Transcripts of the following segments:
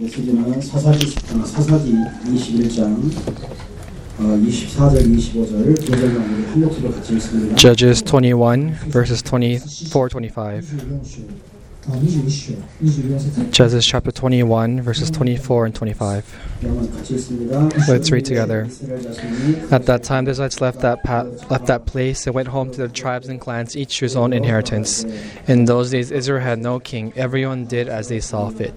메시지는 사사기 21장 24절 25절 교절만 우리 한 목소리로 같이 읽습니다. Judges 21 verses 24, 25. Judges chapter 21 verses 24 and 25. Let's read together. At that time the Israelites left that place and went home to their tribes and clans, each to his own inheritance. In those days Israel had no king. Everyone did as they saw fit.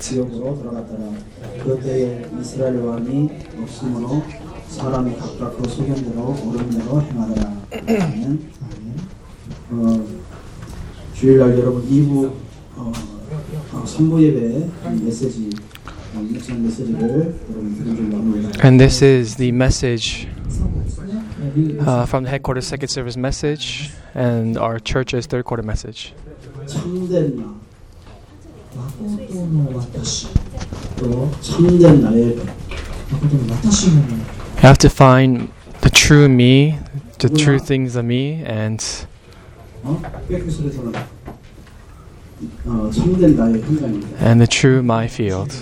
그때에 이스라엘 왕이 없으므로 사람이 각각 그 소견대로 오른대로 행하더라. 주일날 여러분 2부 선부 예배 메시지 묵상 메시지를 여러분 들으려고 합니다. And this is the message from the headquarters second service message and our church's third quarter message. 참된 나 또 참된 나의 You have to find the true me, the true things of me, and 참된 나의 현장입니다. and the true my field.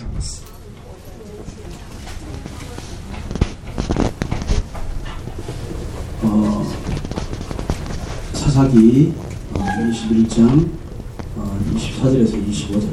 사사기 21장 24절에서 25절.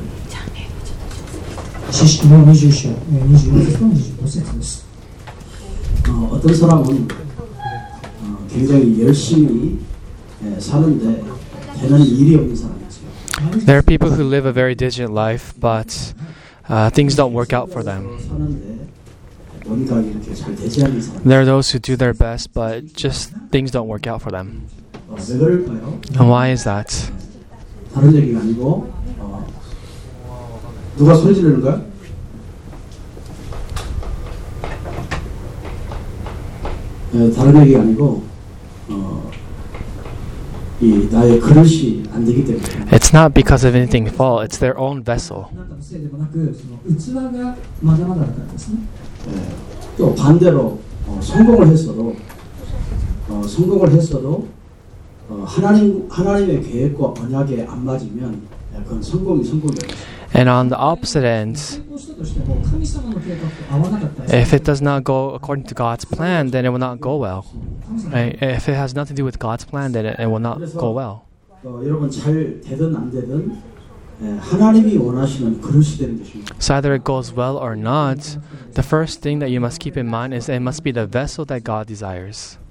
詩式の20章、24節の25節です。 어떤 사람은 굉장히 열심히 사는데 되는 일이 없는 사람이었어요. There are people who live a very diligent life, but things don't work out for them. 사는데 뭔가 이렇게 잘 되지 않는 사람. There are those who do their best, but just things don't work out for them. 왜 그럴까요? And why is that? 다른 얘기가 아니고 누가 소리 지르는 거야? 다른 얘기가 아니고 이 나의 그릇이 안 되기 때문에. It's not because of anything fault, it's their own vessel. せいでもなく、その器がまだまだだからですね。 또 반대로 성공을 했어도 하나님의 계획과 언약에 안 맞으면 그건 성공이 아니에요. And on the opposite end, if it does not go according to God's plan, then it will not go well. Right? If it has nothing to do with God's plan, then it will not go well. 여러분 잘 되든 안 되든 하나님이 원하시는 그릇이 되는 것입니다. So either it goes well or not, the first thing that you must keep in mind is it must be the vessel that God desires.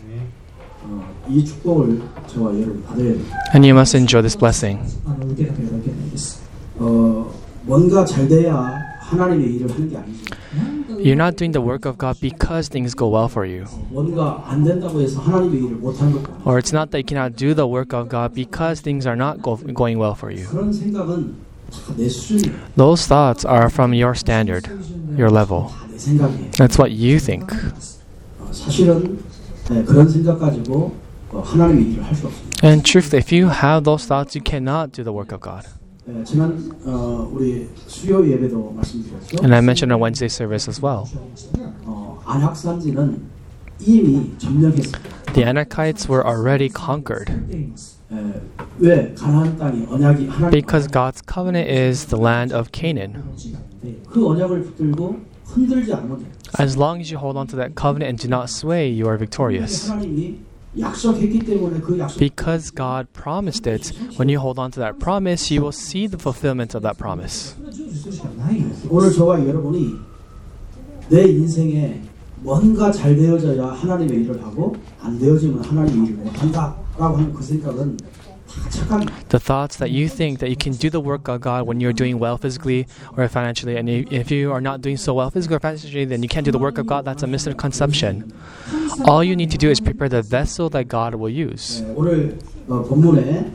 이 축복을 저와 여러분 받아야 돼요. And you must enjoy this blessing. 受けなければいけないです。 뭔가 잘 돼야 하나님의 일을 하는 게 아니죠. You're not doing the work of God because things go well for you. 뭔가 안 된다고 해서 하나님의 일을 못 하는 것도 아니에요. Or it's not that you cannot do the work of God because things are not going well for you. 그런 생각은 다 내 수준이에요. Those thoughts are from your standard, your level. 다 내 생각이에요. That's what you think. 사실은 그런 생각 가지고 하나님의 일을 할 수 없습니다. And truth, if you have those thoughts, you cannot do the work of God. 지난 우리 수요 예배도 말씀드렸죠. And I mentioned on Wednesday service as well. 안악산지는 이미 점령했습니다. The Anakites were already conquered. 왜 가나안 땅이 언약이 하나님 Because God's covenant is the land of Canaan. 그 언약을 붙들고 흔들지 않으면 As long as you hold on to that covenant and do not sway, you are victorious. 하나님이 약속했기 때문에 그 약속 Because God promised it, when you hold on to that promise, you will see the fulfillment of that promise. 오늘 저와 여러분이 내 인생에 뭔가 잘 되어져야 하나님의 일을 하고 안 되어지면 하나님의 일을 못한다라고 하는 그 생각은 다 착각입니다. The thoughts that you think that you can do the work of God when you're doing well physically or financially, and if you are not doing so well physically or financially, then you can't do the work of God. That's a misconception. All you need to do is prepare the vessel that God will use. 오늘 본문에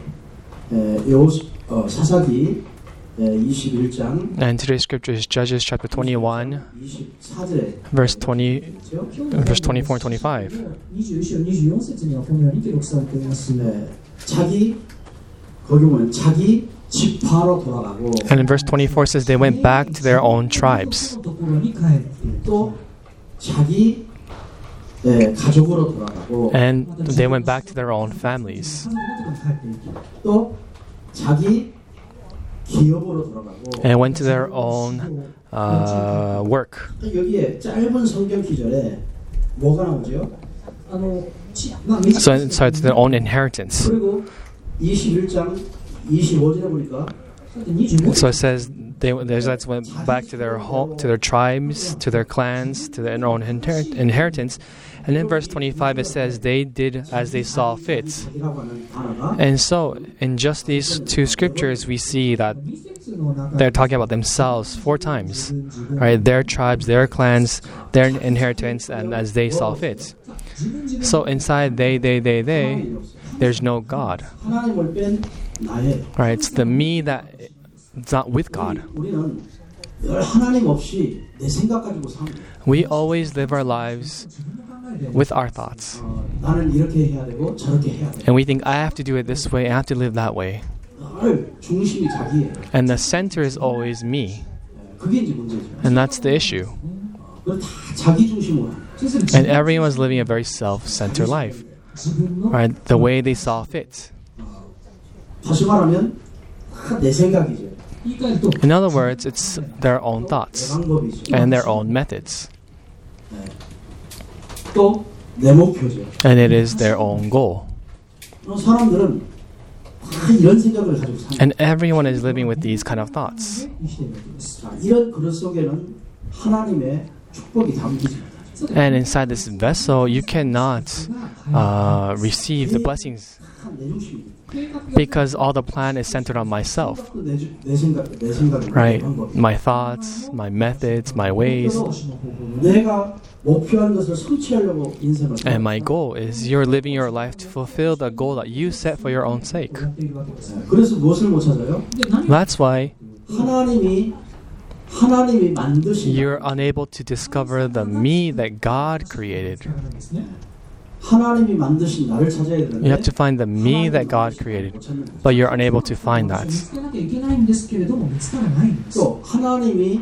사사기 21장 And today's scripture is Judges chapter 21, 24절에 verse 24 and 25. 21章24節にはこのように記録されています。 거기 보면 자기 지파로 돌아가고 And in verse 24 says they went back to their own tribes. ところに帰って 또 자기 가족으로 돌아가고 And they went back to their own families. 家族のところに帰っていき 또 자기 기업으로 돌아가고 And went to their own work. 여기에 짧은 성경 기절에 뭐가 나오죠? So it's their own inheritance. 그리고 21장 25절에 보니까 So it says the Israelites went back to their home, to their tribes, to their clans, to their own inheritance. And in verse 25 it says they did as they saw fit. 이라고 하는 단어가 And so in just these two scriptures we see that they're talking about themselves 4 times. Right? Their tribes, their clans, their inheritance, and as they saw fit. So inside they, there's no God. 하나님을 뺀 나의 Right? It's the me that is not with God. 우리는 늘 하나님 없이 내 생각 가지고 삽니다. We always live our lives with our thoughts. 나는 이렇게 해야 되고 저렇게 해야 돼. And we think, I have to do it this way, I have to live that way. 늘 중심이 자기예요. And the center is always me. 그게 이제 문제죠. And that's the issue. 그걸 다 자기 중심으로 합니다. And everyone's living a very self-centered life. Right? The way they saw fit. 다시 말하면 다 내 생각이죠. In other words, it's their own 내 thoughts 방법이죠. and their own methods. 또 내 목표죠. And it is their own goal. 사람들은 다 이런 생각을 가지고 삽니다. And everyone is living with these kind of thoughts. 자, 이런 그릇 속에는 하나님의 축복이 담기지 못하죠. And inside this vessel, you cannot receive the blessings 다 내 중심입니다. because all the plan is centered on myself. 내 생각이 Right? My thoughts, my methods, my ways. 내가 목표한 것을 성취하려고 인생을 And my goal is you're living your life to fulfill the goal that you set for your own sake. 그래서 무엇을 못 찾아요? That's why 하나님이 만드신 you're unable to discover the me that God created. 하나님이 만드신 나를 찾아야 You 되는데 have to find the me that God created, but you're unable to find that. 또 하나님이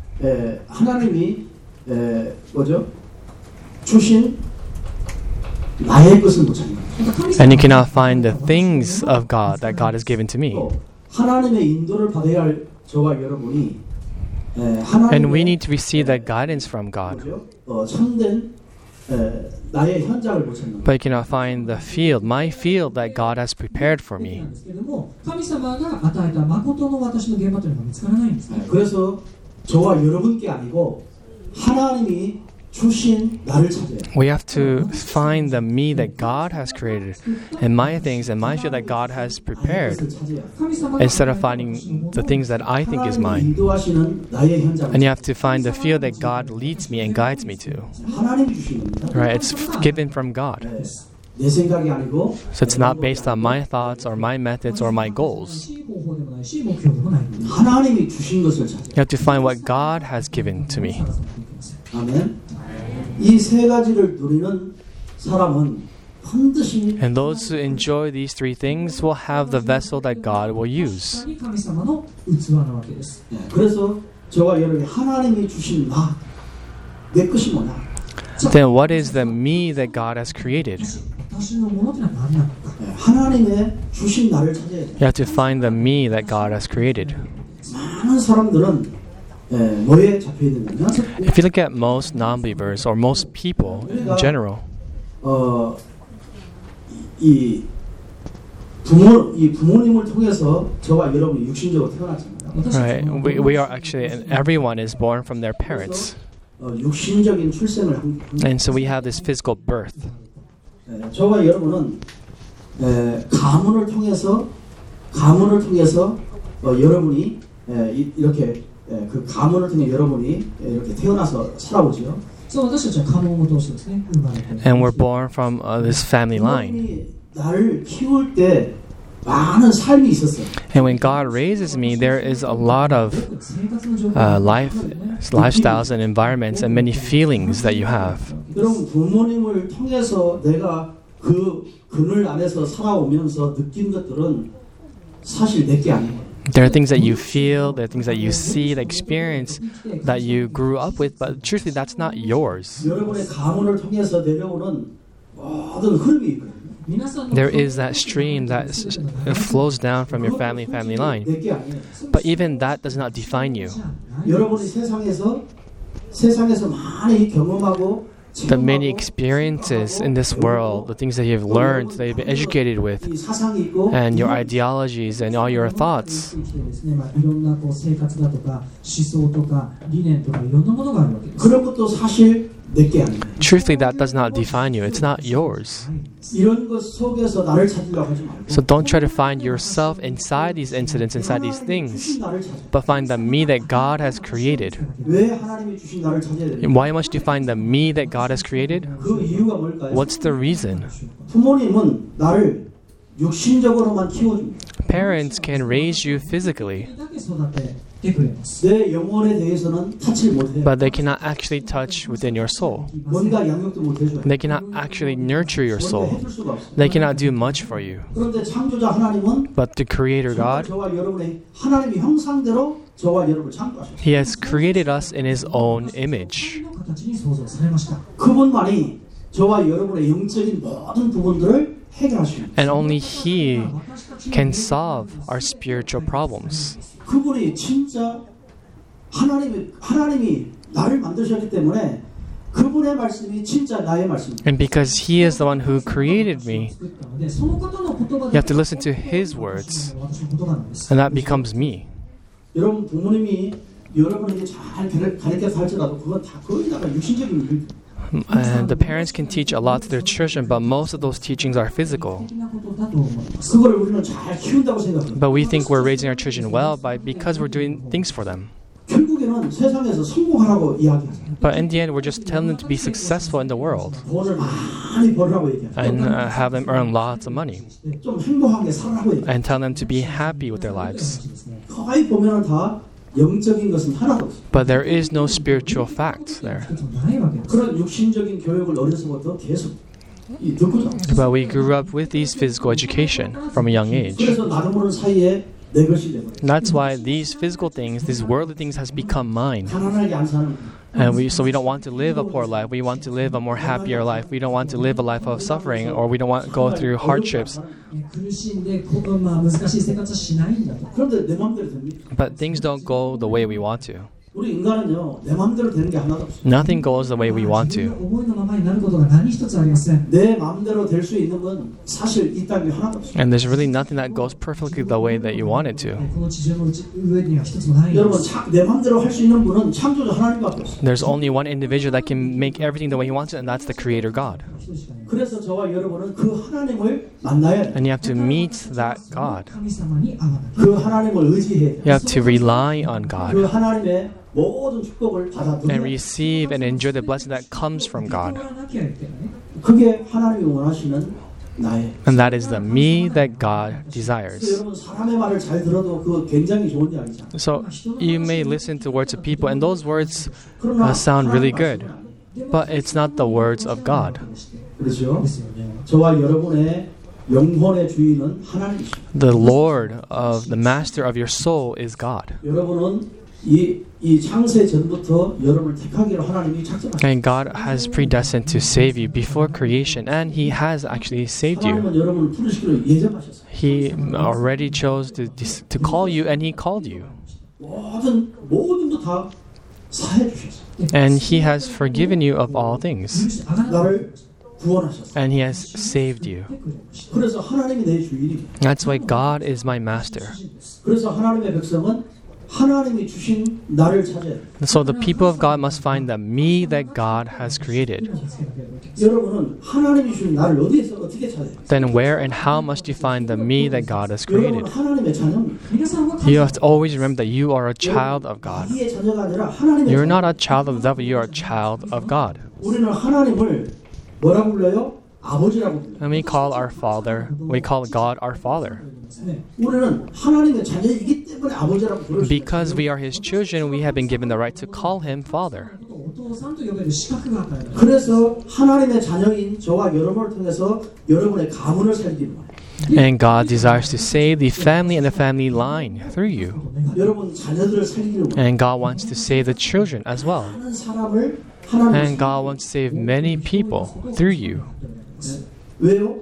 뭐죠? 주신 나의 것을 못 찾는 거예요. And you cannot find the things of God that God has given to me. 또 하나님의 인도를 받아야 할 저와 여러분이 And we 하나님의 need to receive that guidance from God. 뭐죠? 참된 나의 현장을 못 찾는 거예요. But you cannot find the field, my field that God has prepared for me. 그래서 저와 여러분께 아니고 하나님이 주신 나를 찾아요. We have to find the me that God has created and my things and my field that God has prepared instead of finding the things that I think is mine. 인도하시는 나의 현장을 And you have to find the field that God leads me and guides me to. 하나님이 주신 겁니다. Right? It's given from God. 내 생각이 아니고 So it's not based on my thoughts or my methods or my goals. 하나님이 주신 것을 찾아요. You have to find what God has given to me. 아멘. 이 세 가지를 누리는 사람은 반드시 And those who enjoy these 3 things will have the vessel that God will use. 그래서 저와 여러분이 하나님이 주신 내 것이 뭐냐? Then what is the me that God has created? 하나님의 주신 나를 찾아야 돼. You have to find the me that God has created. 많은 사람들은 뭐에 잡혀 있느냐? If you look at most non-believers or most people in general, 이 부모님을 통해서 저와 여러분이 육신적으로 태어났잖아요. right? We are actually, and everyone is born from their parents. 육신적인 출생을 한 And so we have this physical birth. 저와 여러분은 가문을 통해서 여러분이 이렇게 그 가문을 통해 여러분이 이렇게 태어나서 살아오죠. And we're born from this family line. 부모님이 나를 키울 때 많은 삶이 있었어요. And when God raises me, there is a lot of lifestyles and environments and many feelings that you have. 여러분 부모님을 통해서 내가 그 그늘 안에서 살아오면서 느낀 것들은 사실 내게 아니에요. There are things that you feel, there are things that you see, the experience that you grew up with, but truthfully that's not yours. 여러분의 가문을 통해서 내려오는 모든 흐름이 있거든요. there is that stream that flows down from your family line. 내게 아니에요. But even that does not define you. 여러분이 세상에서 많이 경험하고 The many experiences in this world, the things that you've learned, that you've been educated with, 이 사상이 있고 and your ideologies and all your thoughts, いろんな生活だとか思想とか理念とかいろんなものがあるわけです。 그런 것도 사실 내게 아니에요. truthfully, that does not define you. It's not yours. 이런 것 속에서 나를 찾으려고 하지 말고 So don't try to find yourself inside these incidents, inside these things, 나를 찾아. but find the me that God has created. 왜 하나님이 주신 나를 찾아야 돼요? And why must you find the me that God has created? 그 이유가 뭘까요? What's the reason? 부모님은 나를 육신적으로만 키워줍니다. Parents can raise you physically, だけ育ててくれます。 내 영혼에 대해서는 터치를 못해요. but they cannot actually touch within your soul. 뭔가 양육도 못해줘요. They cannot actually nurture your 뭔가 soul. 해줄 수가 없어요. They cannot do much for you. 그런데 창조자 하나님은 But the Creator 정말 God, 저와 여러분의 하나님의 형상대로 저와 여러분을 창조하셨어요. He has created us in His own image. の形に創造されました。 그분만이 저와 여러분의 영적인 모든 부분들을 해결하십니다. And only He can solve our spiritual problems. 그분이 진짜 하나님이 나를 만드셨기 때문에 그분의 말씀이 진짜 나의 말씀입니다. And because He is the one who created me, 作ったので、その方の言葉 you で have to listen to His words, 私の言葉なんです。 and that becomes me. 여러분 부모님이 여러분에게 잘 가르쳐서 할지라도 그건 다 거의 다 육신적인 일입니다. And the parents can teach a lot to their children, but most of those teachings are physical. 的なことだと思います。 그걸 우리는 잘 키운다고 생각합니다. But we think we're raising our children well because we're doing things for them. 결국에는 세상에서 성공하라고 이야기하잖아요. But in the end, we're just telling them to be successful in the world 돈을 많이 벌라고 얘기하죠. and have them earn lots of money 좀 행복하게 살라고 얘기하죠. and tell them to be happy with their lives. 거의 보면은 다 영적인 것은 하나도 없어요. But there is no spiritual fact there. 一つもないわけです。 그런 육신적인 교육을 어려서부터 계속 듣고 자랐어요. But we grew up with these physical education from a young age. 그래서 나도 모르는 사이에 내 것이 되고 That's why these physical things, these worldly things, has become mine. 가난하게 안 사는 And so we don't want to live a poor life. We want to live a more happier life. We don't want to live a life of suffering, or we don't want to go through hardships. 苦しんで、難しい生活はしないんだと。 그런데 내 마음대로 됩니까? But things don't go the way we want to. 우리 인간은요 내 마음대로 되는 게 하나도 없어요. Nothing goes the way we want 自 to. 分の思いのままになることが何一つありません。 내 마음대로 될 수 있는 건 사실 이 땅에 하나도 없어요. And there's really nothing that goes perfectly the way that you want it to. この地上の上には一つもないんで 여러분 す。 내 마음대로 할 수 있는 분은 창조자 하나님밖에 없어요. There's only one individual that can make everything the way he wants it, and that's the Creator God. 一人しかいない。 그래서 저와 여러분은 그 하나님을 만나야 돼요. And you have to meet that God. 神様に会わなきゃ。 그 하나님을 의지해야 돼요. You have to rely on 그 God 하나님의 모든 축복을 받아 and 누려야 돼요. receive and enjoy the blessing that comes from God. 受け取らなきゃいけない。 그게 하나님이 원하시는 나의. And that is the me that God 그래서 desires. 여러분 사람의 말을 잘 들어도 그거 굉장히 좋은 이야기잖아요. So you may listen to words of people, and those words 그러나 sound really 하나님 good, but it's not the words of God. 그렇죠. ですよね。 저와 여러분의 영혼의 주인은 하나님이십니다. The Lord of the Master of your soul is God. 여러분은 이 창세 전부터 여러분을 택하기로 하나님이 작정하셨어요. And God has predestined to save you before creation, and He has actually saved you. 하나님은 여러분을 부르시기로 예정하셨어요. He already chose to call you, and He called you. 모든 것 다 사해 주셨어요. And He has forgiven you of all things, 나를 구원하셨어요. and He has saved you. 그래서 하나님이 내 주인이에요. That's why God is my master. 그래서 하나님의 백성은 하나님이 주신 나를 찾아야 돼요. So the people of God must find the me that God has created. 여러분은 하나님이 주신 나를 어디에서 어떻게 찾아야 돼요? Then where and how must you find the me that God has 여러분은 created? 하나님의 자녀입니다. 皆さんは You have to always remember that you are a child of God. 자기의 자녀가 아니라 하나님의 You're 자녀. not a child of the devil, you are a child of God. 우리는 하나님을 뭐라고 불러요? 아버지라고 불러요. And we call our Father, we call God our Father. 우리는 하나님의 자녀이기 때문에 아버지라고 부르는 Because we are His children, we have been given the right to call Him Father. お父さんと呼べる資格が与えられる。 그래서 하나님의 자녀인 저와 여러분을 통해서 여러분의 가문을 살리기를 원해요. And God desires to save the family and the family line through you. 여러분 자녀들을 살리기를 원해요. And God wants to save the children as well. 많은 사람을 하나님 And God wants to save many people through you. 왜요?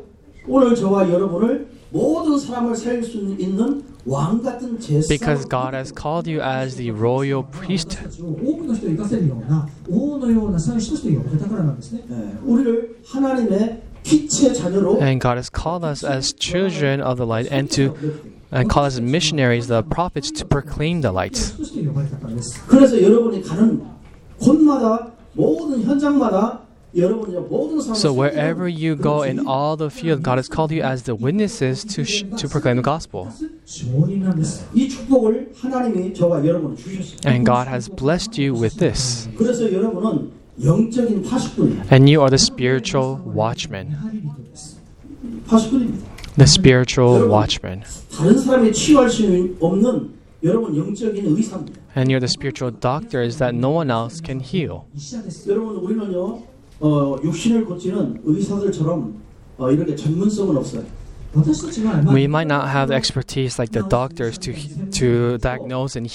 오늘 저와 여러분을 모든 사람을 살릴 수 있는 왕 같은 제사. Because God has called you as the royal priesthood. 多くの人を生かせるような王のような祭司として呼ばれたからなんですね。 우리를 하나님의 빛의 자녀로 And God has called us as children of the light and call us missionaries, the prophets, to proclaim the light. として呼ばれたからです。 그래서 여러분이 가는 곳마다 모든 현장마다 여러분이 모든 사람을 So wherever you go in all the field, God has called you as the witnesses to proclaim the gospel. 証人なんです。 이 축복을 하나님이 저와 여러분을 주셨어요. And God has blessed you with this. 그래서 여러분은 영적인 파수꾼이에요. And you are the spiritual watchmen. 파수꾼입니다. The spiritual watchmen. 다른 사람이 치유할 수 없는 여러분 영적인 의사입니다. And you're the spiritual doctors that no one else can heal. 医者です。 여러분 우리는요 육신을 고치는 의사들처럼 이렇게 전문성은 없어요. 私たちは We might not have the expertise like the doctors to diagnose and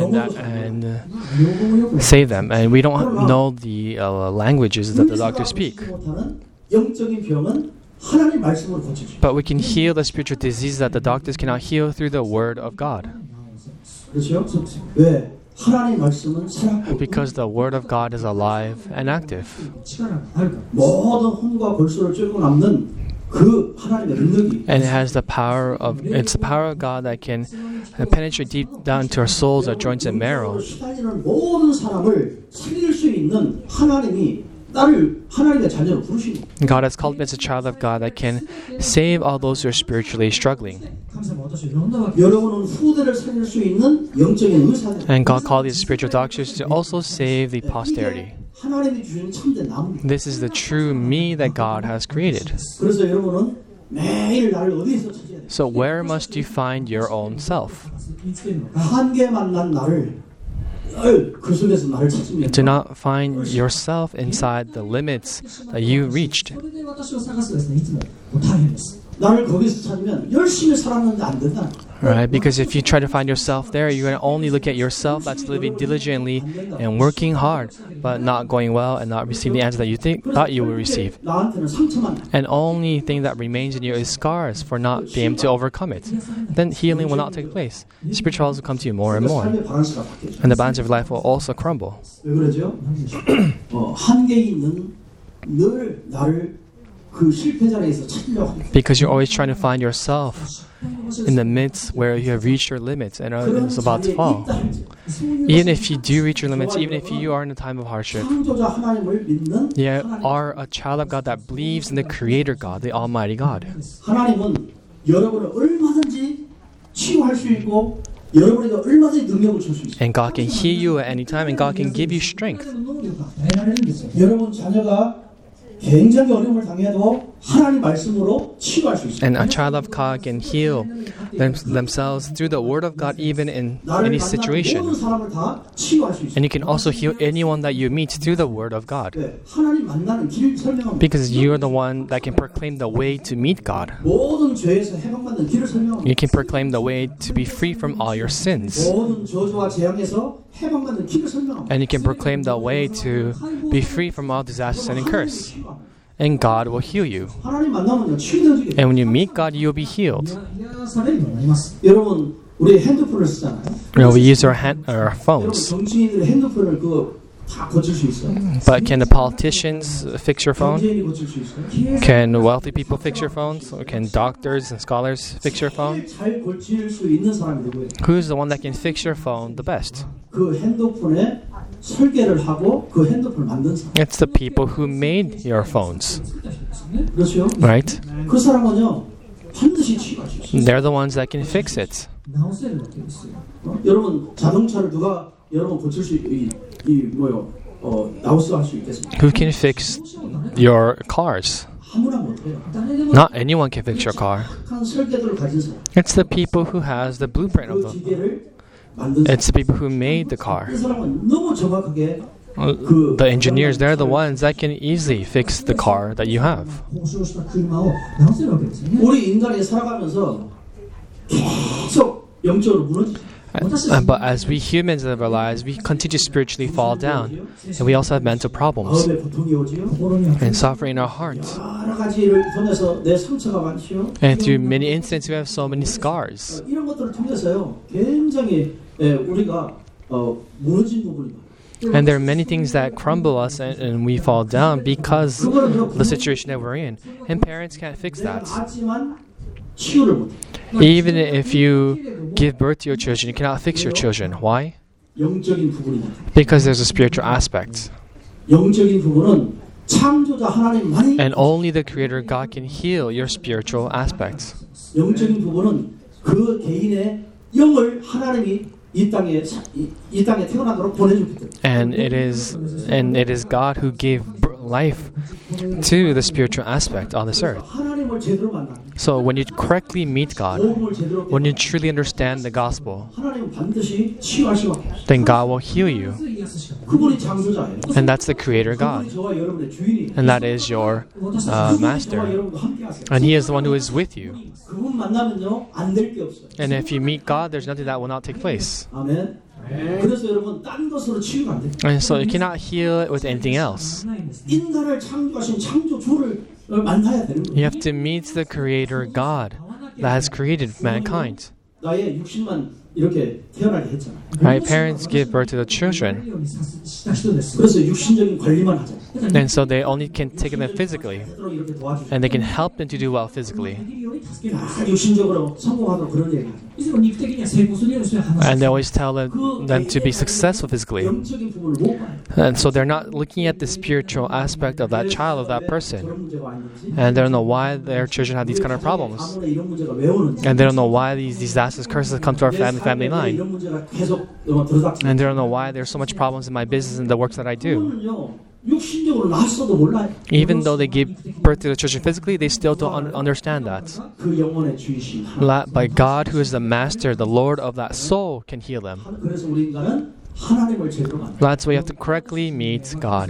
save them, and we don't know the languages that the doctors speak. 못하는 영적인 병은 하나님 말씀으로 고쳐주죠. But we can heal the spiritual disease that the doctors cannot heal through the word of God. 그렇죠? 왜? 하나님 말씀은 살았고 Because the word of God is alive and active. 力があるから。 모든 혼과 골수를 쫓고 남는 그 하나님의 능력이 And it's the power of God that can penetrate deep down to our souls, our joints and marrow. 시달리는 모든 사람을 살릴 수 있는 하나님이 나를 하나님의 자녀로 부르신 거예요. God has called me as a child of God that can save all those who are spiritually struggling. 神様は私を呼んだわけです。 여러분은 후대를 살릴 수 있는 영적인 의사들. And God called these spiritual doctors to also save the posterity. 하나님이 주신 참된 나무입니다. This is the true me that God has created. 그래서 여러분은 매일 나를 어디에서 찾아야 돼요? So where must you find your own self? 見つけるのが 한계 만난 나를 그 속에서 나를 찾으면 Do not find yourself inside the limits that you reached. それで私を探すとですね、いつも大変です。 나를 거기서 찾으면 열심히 살았는데 안 된다. Right? Because if you try to find yourself there, you're going to only look at yourself that's living diligently and working hard, but not going well and not receiving the answer that you thought you would receive. 나한테는 상처만. And only thing that remains in you is scars for not being able to overcome it. Then healing will not take place. Spiritual will come to you more and more. 삶의 바란스가 바뀌죠. And the balance of life will also crumble. 왜 그러죠? 한계 있는 늘 나를 그 실패 자리에서 찾으려고 합니다. Because you're always trying to find yourself in the midst where you have reached your limits and is about to fall. Even if you do reach your limits, even if you are in a time of hardship, 창조자 하나님을 믿는 you are a child of God that believes in the Creator God, the Almighty God. 하나님은 여러분을 얼마든지 치유할 수 있고 여러분에게 얼마든지 능력을 줄 수 있어요. And God can heal you at any time, and God can give you strength. 能力が与えられるんですよ。 여러분 자녀가 굉장히 어려움을 당해도 하나님 말씀으로 치유할 수 있어요. And a child of God can heal themselves through the Word of God, even in 나를 any 만나는 situation. 모든 사람을 다 치유할 수 있어요. And you can also heal anyone that you meet through the Word of God. 네, 하나님 만나는 길을 설명합니다. Because you are the one that can proclaim the way to meet God. 모든 죄에서 해방받는 길을 설명합니다. You can proclaim the way to be free from all your sins. 모든 저주와 재앙에서 해방받는 길을 설명합니다. And you can proclaim the way to be free from all disaster and curse. And God will heal you. 하나님 만나면요 치유되어지게 돼요. And when you meet God, you'll be healed. 癒されるようになります。 여러분 우리 핸드폰을 쓰잖아요. We use our 여러분 phones. 정치인들이 핸드폰을 다 고칠 수 있어요. But can the politicians fix your phone? 경제인이 고칠 수 있어요. Can wealthy people fix your phones? Or can doctors and scholars fix your phone? 잘 고칠 수 있는 사람이 누구예요? Who's the one that can fix your phone the best? 그 핸드폰에 설계를 하고 그 핸드폰을 만든 사람. It's the people who made your phones, 作った人ですよね。 그렇죠? right? 그 사람은요 반드시 치유할 수 있어요. They're the ones that can fix it. 直せるわけですよ。 여러분 자동차를 누가 여러분 고칠 수 나우스 할 수 있겠습니까? Who can fix your cars? 아무나 못해요. 誰でも Not anyone can fix your car. 착한 설계도를 가진 사람. It's the people who has the blueprint of 그 them. 기계를 만든 사람. It's the people who made the car. 그 사람은 너무 정확하게 The engineers, they're the ones that can easily fix the car that you have. 故障した車を直せるわけですよね。 우리 인간이 살아가면서 계속 영적으로 무너지죠. But as we humans live our lives, we continue to spiritually fall down. And we also have mental problems 마음에 고통이 오지요. and suffering in our hearts. 여러 가지를 통해서 내 상처가 많지요. And through many incidents, we have so many scars. 이런 것들을 통해서요. 굉장히 우리가 무너진 부분이 많아요. And there are many things that crumble us and we fall down because of the situation that we're in. And parents can't fix that. 낳았지만 치유를 못해. Even if you give birth to your children, you cannot fix your children. Why? 영적인 부분이 Because there's a spiritual aspect. 영적인 부분은 창조자 하나님만이 And only the Creator God can heal your spiritual aspects. 영적인 부분은 그 개인의 영을 하나님이 이 땅에 태어나도록 보내줬기 때문에. And it is God who gave life to the spiritual aspect on this earth. 하나님을 제대로 만나. So when you correctly meet God, 복음을 제대로 when you truly understand the gospel, 하나님은 반드시 치유할 수밖에 없어요. then God will heal you. 그분이 창조자예요. And that's the Creator God. 그분이 저와 여러분의 주인이에요. And that is your master. 저와 여러분과 함께하세요. And He is the one who is with you. 그분 만나면요 안 될 게 없어요. And if you meet God, there's nothing that will not take place. 아멘. 그래서 여러분 딴 것으로 치유가 안 돼요. And so you cannot heal it with anything else. 인간을 창조하신 창조주를 만나야 되는 You 거예요. have to meet the Creator God that has created mankind. 나의 육신만 이렇게 태어나게 했잖아. Right? Parents give birth to the children, 그래서 육신적인 관리만 하잖아. and so they only can take them physically, 되도록 이렇게 도와주죠. and they can help them to do well physically. 육신적으로 성공하도록 그런 얘기하죠. And they always tell them to be successful physically. 영적인 부분을 못 봐요. And so they're not looking at the spiritual aspect of that child, of that person. 그런 문제가 아닌지. And they don't know why their children have these kind of problems. 아무나 이런 문제가 왜 오는지. And they don't know why these disasters, curses come to our family line. 이런 문제가 계속 들어닥치는. And they don't know why there's so much problems in my business and the works that I do. 그거는요 육신적으로 낳았어도 몰라요. Even though they give birth to the children physically, they still don't understand that. 그 영혼의 주이신 하나님. But God, who is the master, the Lord of that soul, can heal them. 그래서 우리 인간은 하나님을 제대로 만나. That's why you have to correctly meet God.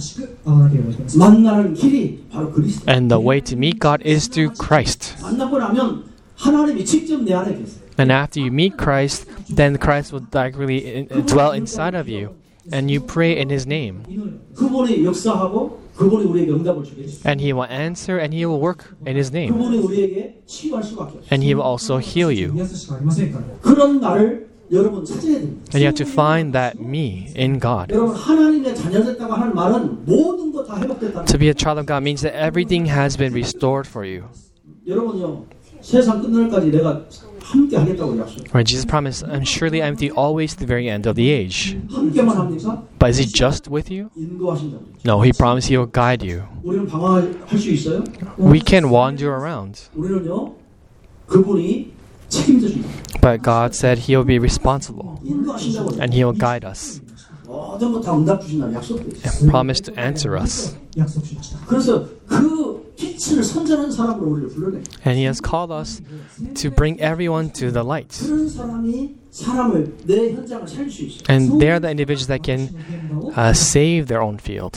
만나는 길이 바로 그리스도. And the way to meet God is through Christ. 만나고 나면 하나님이 직접 내 안에 계세요. And after you meet Christ, then Christ will directly dwell inside of you. And you pray in His name. 그분이 역사하고 그분이 우리에게 응답을 주겠습니다. And He will answer and He will work in His name. 그분이 우리에게 치유할 수밖에 없어요. And He will also heal you. 그런 나를 여러분 찾아야 됩니다. And you have to find that me in God. 여러분 하나님의 자녀됐다고 하는 말은 모든 거 다 회복됐다는 To be a child of God means that everything has been restored for you. 여러분요 세상 끝날까지 내가 함께 하겠다고 약속. Right? Jesus promised, and surely I'm with you always to the very end of the age. 함께만 합니까? But is He just with you? 인도하신다고. No, He promised He will guide you. 우리는 방황할 수 있어요? We can wander around. 우리는요 그분이 책임져 준다. But God said He will be responsible. 인도하신다고. And He will guide us. 모든 거 다 응답 주신다는 약속도 있어요. And promised to answer us. 그래서 그 빛을 선전한 사람으로 우리를 불러내. And He has called us to bring everyone to the light. 그런 사람이 사람을 내 현장을 살릴 수 있어요. And they are the individuals that can save their own field.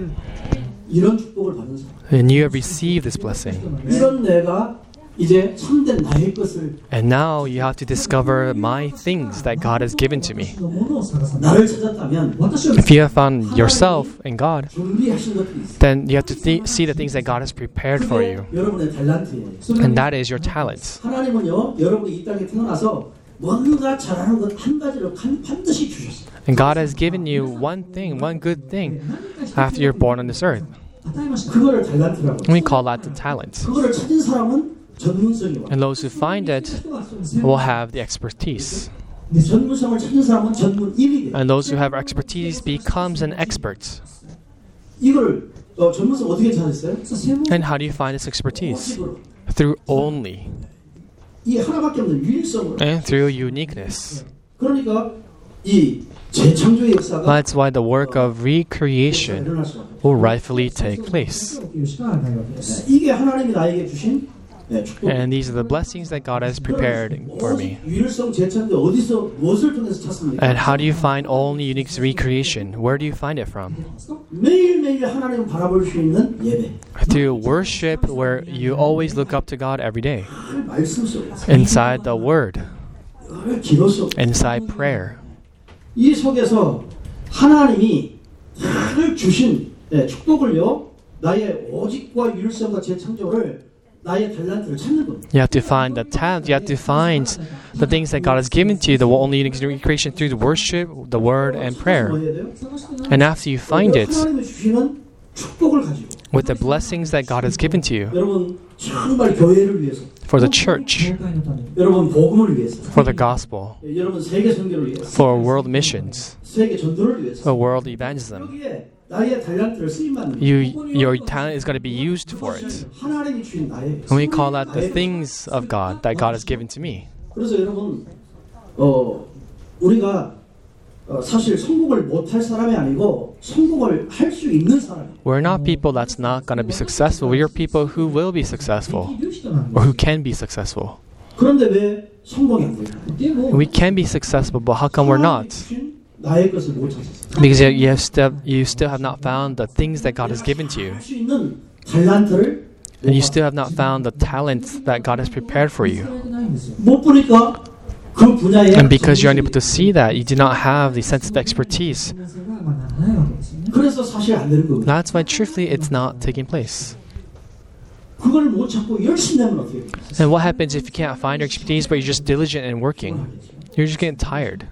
이런 축복을 받는 사람. And you have received this blessing. 이런 내가 이제 참된 나의 것을 And now you have to discover my things that God has given to me. 나를 찾았다면 If you have found yourself in God, 준비하신 것들이 있어요. then you have to see the things that God has prepared for you. 그게 여러분의 탤런트예요. And that is your talent. 하나님은요 여러분이 이 땅에 태어나서 뭔가 잘하는 것 한 가지를 반드시 주셨어요. And God has given you one thing, one good thing after you're born on this earth. 그거를 탤런트라고. We call that the talent. 그거를 찾은 사람은 전문성이 와. And those who find it will have the expertise. 전문성을 찾은 사람은 전문인이 돼. And those who have expertise becomes an expert. 이걸 전문성 어떻게 찾았어요? And how do you find this expertise? 오직으로. Through only 이 하나밖에 없는 유일성으로. and through uniqueness. 그러니까 이 재창조의 역사가 That's why the work of recreation 일어날 수밖에 없어요. will rightfully take place. 이게 하나님이 나에게 주신 축복. And these are the blessings that God has prepared for me. 유일성 재창조 어디서 무엇을 통해서 찾습니까? And how do you find only unique recreation? Where do you find it from? 매일매일 하나님을 바라볼 수 있는 예배. Through worship, where you always look up to God every day. 말씀 속에서 Inside the Word. 늘 기도 속 inside prayer. 이 속에서 하나님이 늘 주신 축복을요 나의 오직과 유일성과 재창조를 나의 달란트를 찾는 겁니다. You have to find the talent. You have to find the things that God has given to you, the only unique creation through the worship, the word, and 뭐 prayer. 해야 돼요? And after you find it, 하나님이 주시는 축복을 가지고 with the blessings that God has given to you, 여러분 정말 교회를 위해서 for the church, 教会のために 여러분 복음을 위해서 for the gospel, 여러분 세계 선교를 위해서 for world missions, 세계 전도를 위해서 for world evangelism. 여기에 나의 달란트를 쓰임받는 Your talent is going to be used for it. 하나님이 주신 나의 And we call that the things of God that God has given to me. 그래서 여러분 우리가 사실 성공을 못할 사람이 아니고 성공을 할 수 있는 사람이에요. We're not people that's not going to be successful. We are people who will be successful できる人なんで or who can be successful. 그런데 왜 성공이 안 돼요? すでも We can be successful, but how come we're 하나님이 not? 주신 나의 것을 못 찾았어요. Because you still have not found the things that God has given to you. 할 수 있는 달란트를 And you still have not found the talents that God has prepared for you. されてないんですよ 못 보니까 그 분야에 And because you're unable to see that, you do not have the sense of expertise. それがならないわけですよね 그래서 사실 안 되는 겁니다. That's why, truthfully, it's not taking place. 그걸 못 찾고 열심히 내면 어떻게 돼요? And what happens if you can't find your expertise, but you're just diligent in working? You're just getting tired.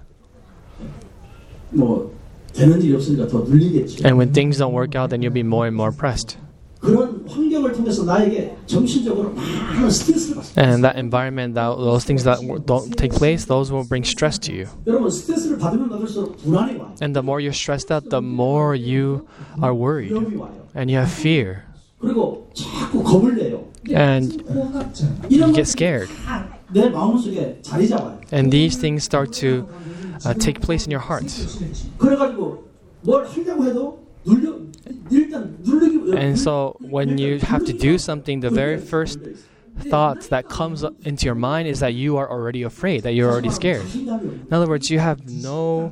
뭐 되는 일이 없으니까 더 눌리겠죠. And when things don't work out, then you'll be more and more pressed. 그런 환경을 통해서 나에게 정신적으로 많은 스트레스를 받습니다. And that environment, those things that don't take place, those will bring stress to you. 여러분 스트레스를 받으면 받을수록 불안이 와요. And the more you're stressed out, the more you are worried. 위험이 와요. And you have fear. 그리고 자꾸 겁을 내요. And 怖がっちゃう you 이런 get scared. 내 마음속에 자리 잡아요. And these things start to take place in your heart. 그래가지고 뭘 하려고 해도 일단 누르기. And so when you have to do something, the very first thought that comes into your mind is that you are already afraid, that you're already scared. In other words, you have no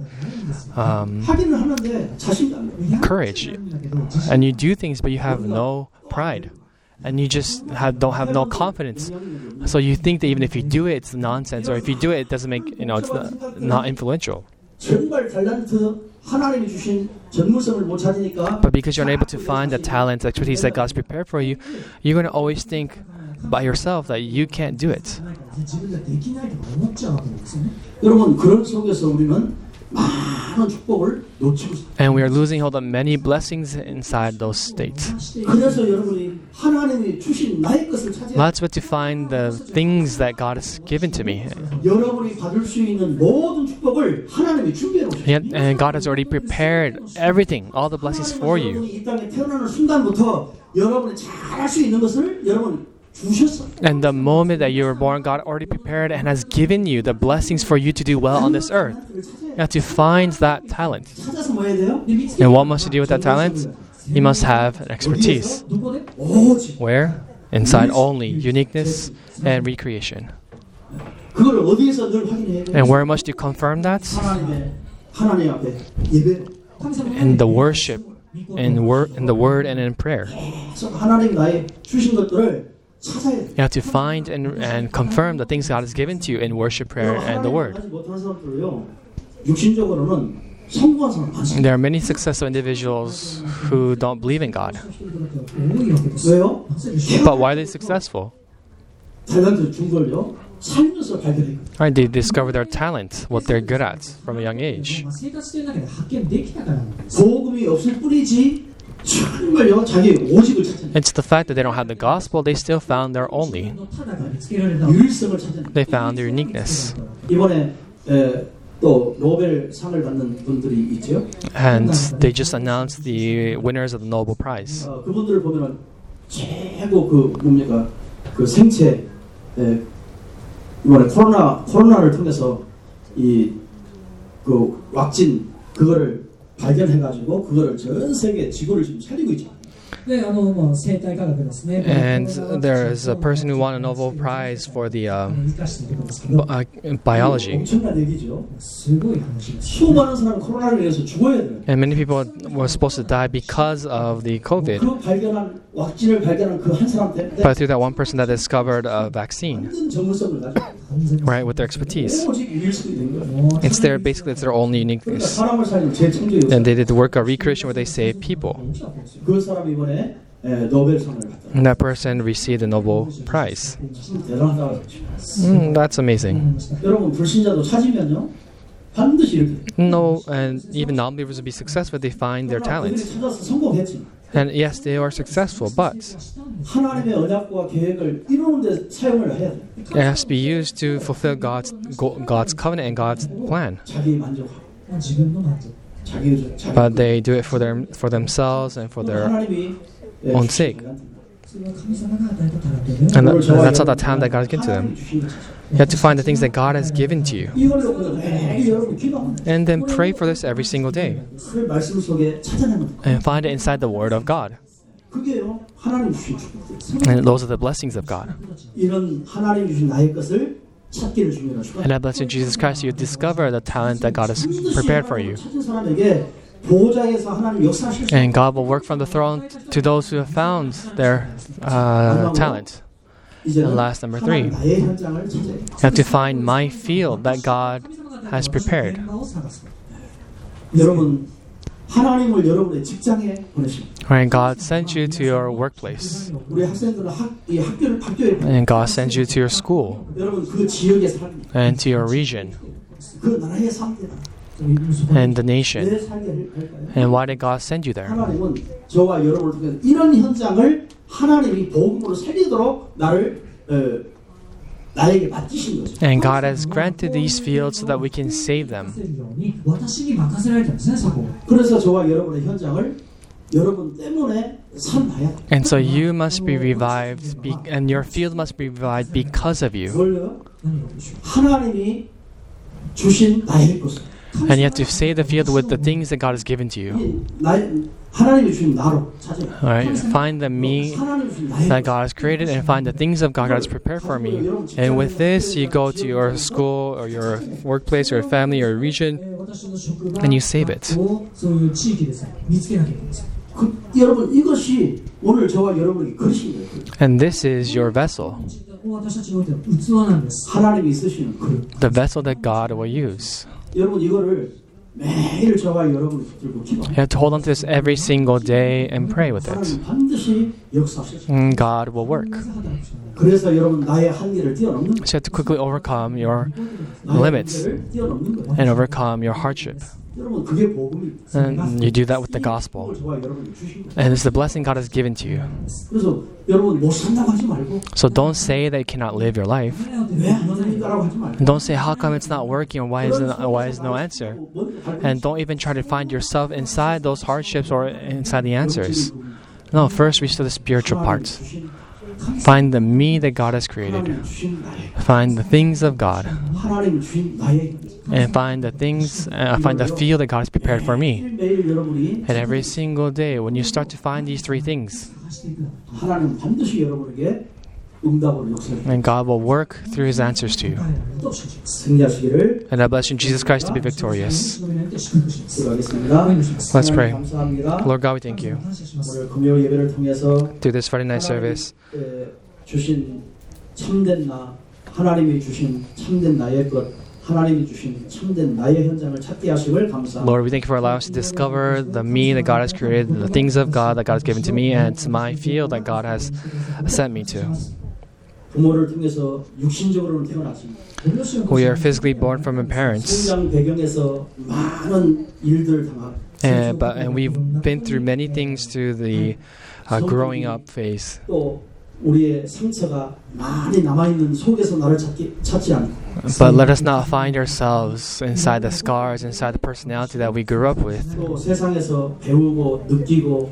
하기는 하는데 자신감이. courage. And you do things, but you have no pride. And you just don't have no confidence. So you think that even if you do it, it's nonsense. Or if you do it, it doesn't make, it's not influential. 정말 달란트 하나님이 주신 전문성을 못 찾으니까 But because you're unable to find the talent, expertise that God's prepared for you, you're going to always think by yourself that you can't do it. 自分でできないとか思っちゃうわけですよね 여러분 그런 속에서 우리는 많은 축복을 놓치고 있습니다. And we are losing hold of many blessings inside those states. 그래서 여러분이 하나님이 주신 나의 것을 찾아야 That's what to find the things that God has given to me. 여러분이 받을 수 있는 모든 축복을 하나님이 준비해 놓으셨어요. And God has already prepared everything, all the blessings for you. 여러분이 이 땅에 태어나는 순간부터 여러분이 잘할 수 있는 것을 여러분 주셨어요. And the moment that you were born, God already prepared and has given you the blessings for you to do well on this earth. You have to find that talent. 찾아서 뭐 해야 돼요? And what must you do with that talent? You must have an expertise. どこで 오직 Where? Inside only uniqueness and recreation. 그걸 어디에서 늘 확인해야 돼요? And where must you confirm that? 하나님 앞에 예배. 神様 In the worship, in the word, and in prayer. 계속 하나님 나의 주신 것들을 찾아야 돼요. You have to find and confirm the things God has given to you in worship, prayer, and the word. 하지 못하는 사람들은요, 육신적으로는 성공한 사람 많습니다. There are many successful individuals who don't believe in God. 多いわけですよ 왜요? なぜでしょう But why are they successful? 탤런트 준 걸요 살면서 발견해요. Right, they discover their talent, what they're good at from a young age. 生活という中で発見できたからなんです 복음이 없을 뿐이지 정말요 자기 오직을 찾아내요. It's the fact that they don't have the gospel, they still found their only. ただが見つけられた 유일성을 찾아내요. They found their uniqueness. 이번에 또 노벨상을 받는 분들이 있죠. And they just announced the winners of the Nobel Prize. 그분들을 보면은 최고 그 뭡니까 그 생체 이번에 코로나를 통해서 이 그 왁진 그거를 발견해가지고 그거를 전 세계 지구를 지금 살리고 있죠. で生態科学ですね And there is a person who won a Nobel Prize for the 生かしているんですけど biology. 엄청난 얘기죠. すごい話です 수많은 사람 코로나를 위해서 죽어야 돼요. And many people were supposed to die because of the COVID. 그 발견한 왁진을 발견한 그 한 사람 때문에 But through that one person that discovered a vaccine, 완전 전문성을 가지고 right, with their expertise. 오직 유일성이 된 거예요. It's their only 그러니까 uniqueness. 사람을 살리는 재창조였어요. And they did the work of recreation where they saved people. 그 사람이 이번에 노벨상을 받았다. And that person received the Nobel Prize. 참 대단하다고 생각해요. That's amazing. 여러분 불신자도 찾으면요 반드시 이렇게 돼요. No, and even non-believers will be successful if they find their 그러나 그들이 talents. 찾아서 성공했지만 And yes, they are successful, but 하나님의 언약과 계획을 이루는 데 사용을 해야 돼요. it has to be used to fulfill God's covenant and God's plan. 자기 만족하고 자기 But they do it for themselves and for their 하나님이 own sake. And that's not the talent that God has given to them. You have to find the things that God has given to you. 이걸 놓고 매일 여러분 기도하면 돼요. And then pray for this every single day. 그 말씀 속에 찾아내면 돼요. And find it inside the Word of God. 그게요 하나님 주신 축복. And those are the blessings of God. 이런 하나님 주신 나의 것을 찾기를 중요하시고 And I bless in Jesus Christ, you discover the talent that God has prepared for you. 찾은 사람에게 보좌에서 하나님 역사하실 수 And God will work from the throne to those who have found their talent. 이제는 And last, number 3. 나의 현장을 찾아야 돼요. You have to find my field that God has prepared. 여러분 하나님을 여러분의 직장에 보내십니다. Right? God sent you to your workplace. 우리 학생들은 이 학교에 보내. And God sends you to your school 여러분 그 지역에 살기, and to your region 그 나라에 살기, and the nation. 왜 살게 할까요? And why did God send you there? 하나님은 저와 여러분을 통해서 이런 현장을 하나님이 복음으로 살리도록 나에게 맡기신 거죠. And God has granted these fields so that we can save them. 그래서 저와 여러분의 현장을 여러분 때문에 살아야 돼요. And so you must be revived, and your field must be revived because of you. 그걸요? 하나님이 주신 나의 것을. And you have to save the field with the things that God has given to you. 하나님이 주신 나로 찾아요. Alright, find the me 하나님이 주신 나의 that God has created and find the things of God has prepared for me. And with this, you go to your school or your workplace or family or region and you save it. 여러분 이것이 오늘 저와 여러분에게 그릇인 거예요. And this is your vessel, 하나님이 쓰시는 그릇. the vessel that God will use. 여러분 이거를 매일 저와 여러분이 붙들고 기도합니다. You have to hold on to this every single day and pray with it. 하나님 반드시 역사하시죠. And God will work. 그래서 여러분 나의 한계를 뛰어넘는 거예요. So you have to quickly overcome your 나의 limits 한계를 뛰어넘는 거예요. and overcome your hardship. 여러분 그게 복음입니다. And you do that with the gospel. 저와 여러분이 주신 거예요. And it's the blessing God has given to you. 그래서 여러분 못 산다고 하지 말고 So don't say that you cannot live your life. 왜 안 되니까라고 하지 말고. And don't say how come it's not working or why is no answer. And don't even try to find yourself inside those hardships or inside the answers. No, first restore the spiritual parts. Find the me that God has created. Find the things of God. 하나님 주신 나의 And find the things, find the field that God has prepared for me. 매일 여러분이 And every single day, when you start to find these 3 things, 하나님 반드시 여러분에게 응답으로 역사해 and God will work through His answers to you. 승리하시기를 And I bless you in Jesus Christ to be victorious. 기도하겠습니다. Let's pray. 하나님 감사합니다. Lord God, we thank you. 오늘 금요 예배를 통해서 Through this Friday night service, 주신 참된 나, 하나님이 주신 참된 나의 것, 하나님이 주신 참된 나의 현장을 찾게 하시길 감사합니다. Lord, we thank you for allowing us to discover the me that God has created, the things of God that God has given to me, and it's my field that God has sent me to. 부모를 통해서 육신적으로는 태어났지만 We are physically born from our parents, 성장 배경에서 많은 일들을 당하고 and we've been through many things through the growing up phase. 또 우리의 상처가 많이 남아있는 속에서 나를 찾지 않고 But let us not find ourselves inside the scars, inside the personality that we grew up with. 또 세상에서 배우고 느끼고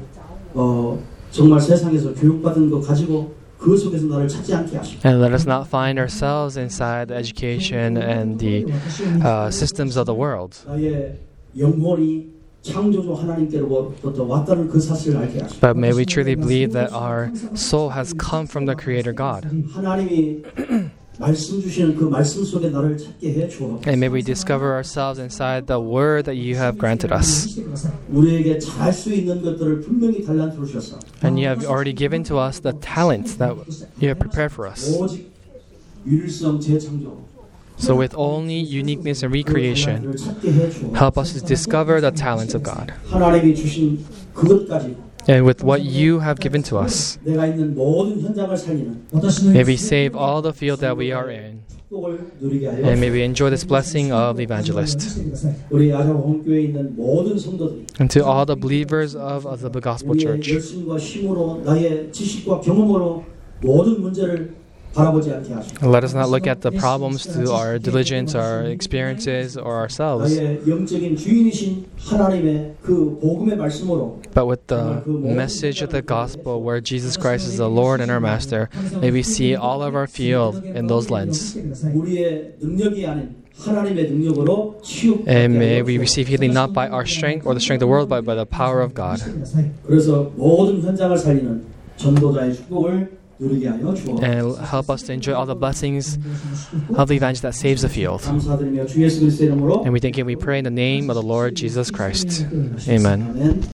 정말 세상에서 교육받은 거 가지고 그 속에서 나를 찾지 않게 하시고 And let us not find ourselves inside the education and the systems of the world. 나의 영혼이 창조주 하나님께로부터 왔다는 그 사실을 알게 하시고 But may we truly believe that our soul has come from the Creator God. 하나님이 말씀 주시는 그 말씀 속에 나를 찾게 해 주어 And may we discover ourselves inside the word that you have granted us. 우리에게 잘할 수 있는 것들을 분명히 달란트로 주셨어. And you have already given to us the talents that you have prepared for us. 오직 유일성 재창조 So with only uniqueness and recreation, 하나님을 찾게 해 주어 help us to discover the talents of God. 하나님이 주신 그것까지 And with what you have given to us, 내가 있는 모든 현장을 살리는 私の may we save all the field that we are in, 축복을 누리게 하여 and may we enjoy this blessing of the evangelist. してください。 우리 아자고 hon교회에 있는 모든 성도들이 And to all the believers of the gospel 우리의 church, 열심과 힘으로 나의 지식과 경험으로 모든 문제를 바라보지 않게 하시고 let us not look at the problems through our diligence, our experiences, or ourselves, 나의 영적인 주인이신 하나님의 그 복음의 말씀으로 but with the message of the gospel where Jesus Christ is the Lord and our Master. May we see all of our field in those lenses. 우리의 능력이 아닌 하나님의 능력으로 치유받게 And may 하여 we 주옵소서. receive healing not by our strength or the strength of the world, but by the power of God. してください。 그래서 모든 현장을 살리는 전도자의 축복을 누리게 하여 주옵소서. And help us to enjoy all the blessings of the evangelist that saves the field. 감사드리며 주 예수 그리스도의 이름으로 And we thank you and we pray in the name of the Lord Jesus Christ. Amen. 아멘.